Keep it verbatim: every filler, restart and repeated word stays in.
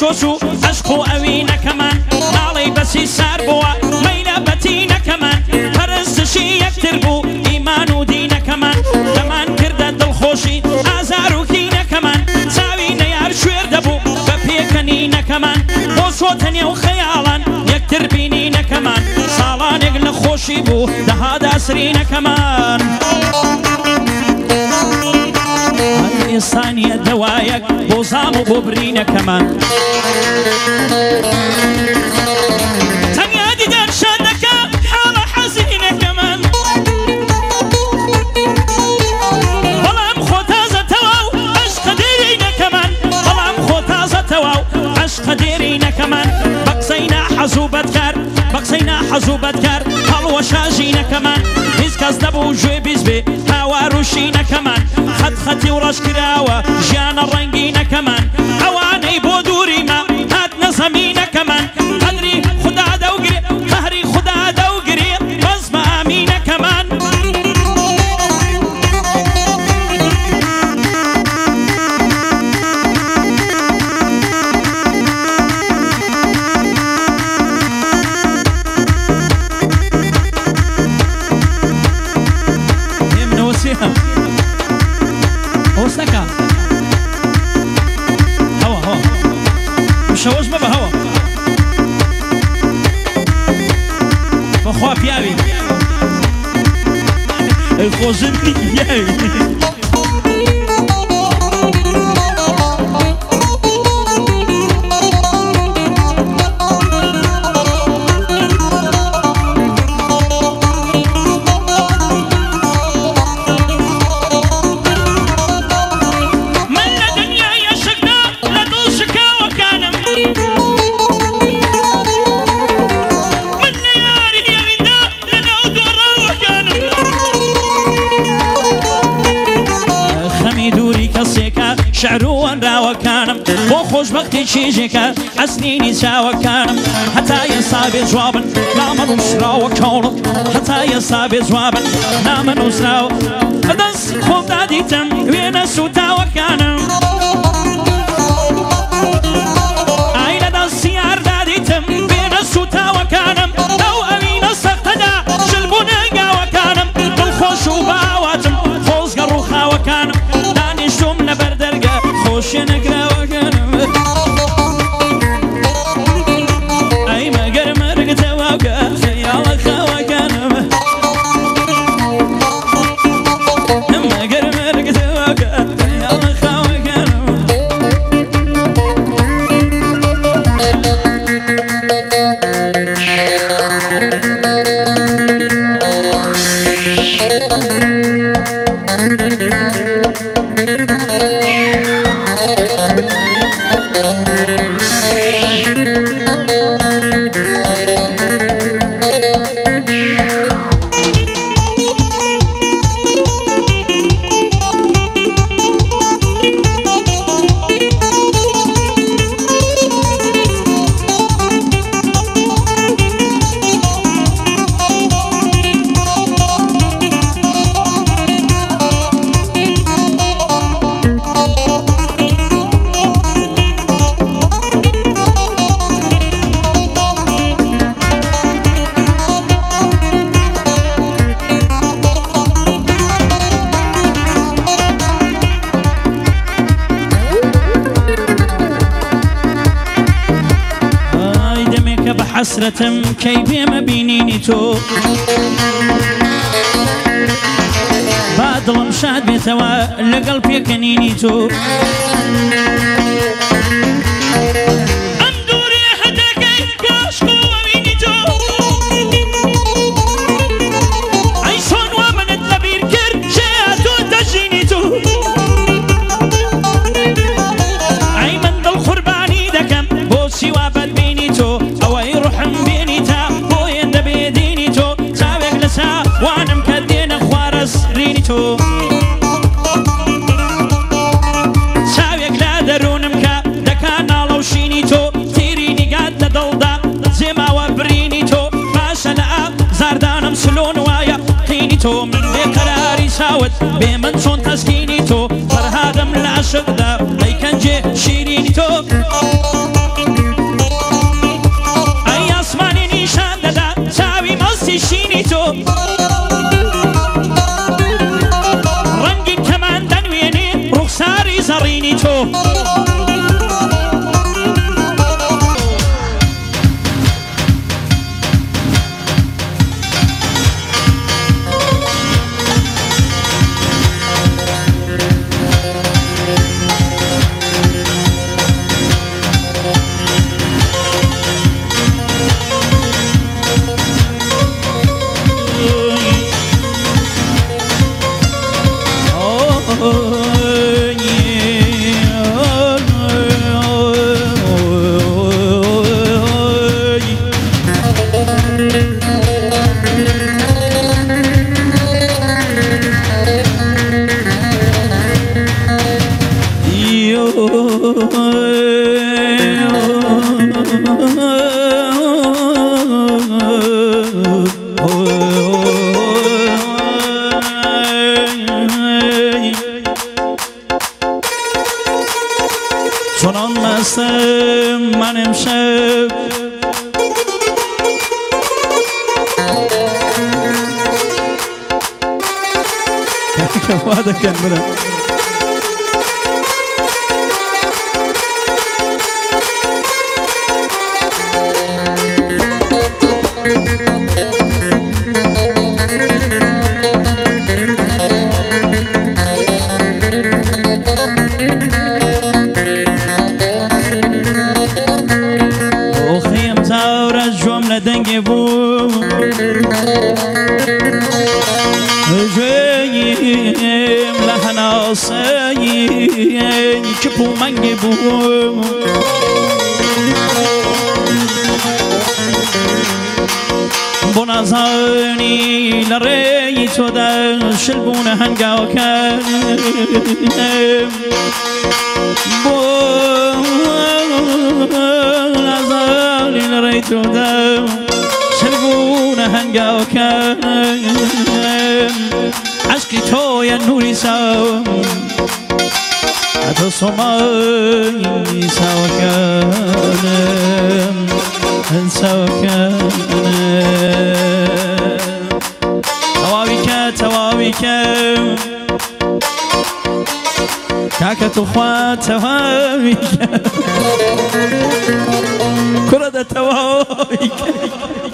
شوشو عشقو أوينا كمان نالي بسي سار بوا ميلا بتينا كمان فرستشي يكتربو إيمان ودينا كمان كمان كردا دلخوشي آزارو كينا كمان ساوينا يار شوير دبو ببيكنينا كمان بوصوتني وخيالا يكتر بينينا كمان صالان يقل خوشي بو دهادا سرينا كمان هاي ثانية دوايك بوزام وببرينا كمان تانية دي دار شادك حالة حزينة كمان والله خوتازة تواو عشق ديرينا كمان والله خوتازة تواو عشق ديرينا كمان بقسينا حزوبة كار بقسينا حزوبة كار هلو شاجينا كمان هز كاز دبو جوي بيزبي هاواروشينا كمان خد خطي وراش كراوة جانا الرنجينا كمان اواني بودوري ما هات نظمينا كمان قدري خدا دوقري قهري خدا دوقري بزم امينا كمان وسكا هوا هوا مش هوش بابا هوا بخوا بيابي الخوزني بيابي شعرو راوة كانم بو خوش بختي شيجيكا عسنيني ساوة كانم حتى يصابي جوابا نامن وسراوة كونم حتى يصابي جوابا نامن وسراوة دس خوب داديتم وين سوتاوة كانم عين دس يار داديتم وين سوتاوة كانم لو أمين سقدا شلبونا قاوة كانم بالخوش وباواتم خوز قروخاوة كانم داني شومنا بردرقا خوش نقرا وكانم اي ما قرمرق تواقع خيال خاوة كانم ما قرمرق تواقع خيال خاوة كانم حسرة كيف ما بينيني تو بعد المشاد بيتوا لقلبي كنيني تو وانا مكدين خوارس رينيتو ساويك لا درون مكا دكانا لو شينيتو تيريني قاد لدلدا زيما وبرينيتو فاشنا زاردانا مسلون وايا قينيتو من بقراري ساوت بمن صون تسكينيتو فرهادم العشق ذا ليكن جي شيرينيتو زرینی تو چنان مستم من امشب که وعده کن برم دنگ بو جیم لحناسایی که پو منگ بو بنازانی لری تو در شلبون هنگاو کرد بنازانی لری تو در شلبون هنگاو کرد عشقی تو یا نوری سو حتی سمایی سو کنم سو کنم تواوی که تواوی که کاکا تو خواه تواوی که کرده تواوی که